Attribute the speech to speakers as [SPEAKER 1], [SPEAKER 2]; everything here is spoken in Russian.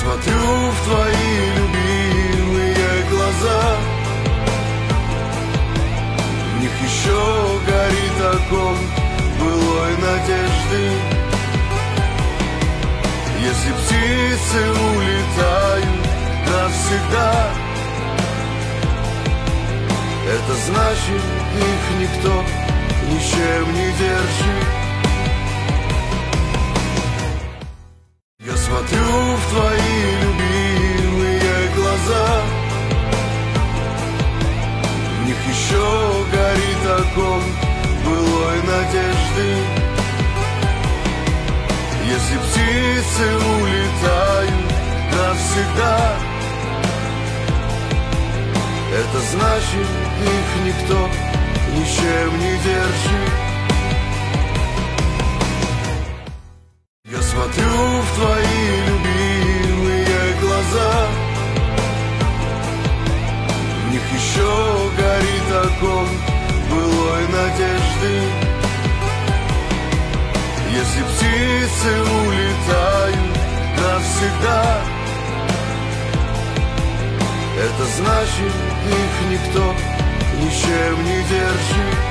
[SPEAKER 1] смотрю в твои любимые глаза, в них еще горит огонь былой надежды. Если птицы улетают навсегда, это значит, их никто ничем не держит. Я смотрю в твои любимые глаза, в них еще горит огонь былой надежды. Если птицы улетают навсегда, это значит, их никто ничем не держит. Я смотрю в твои любимые глаза, в них еще горит огонь былой надежды. Если птицы улетают навсегда, это значит, их никто ничем не держит.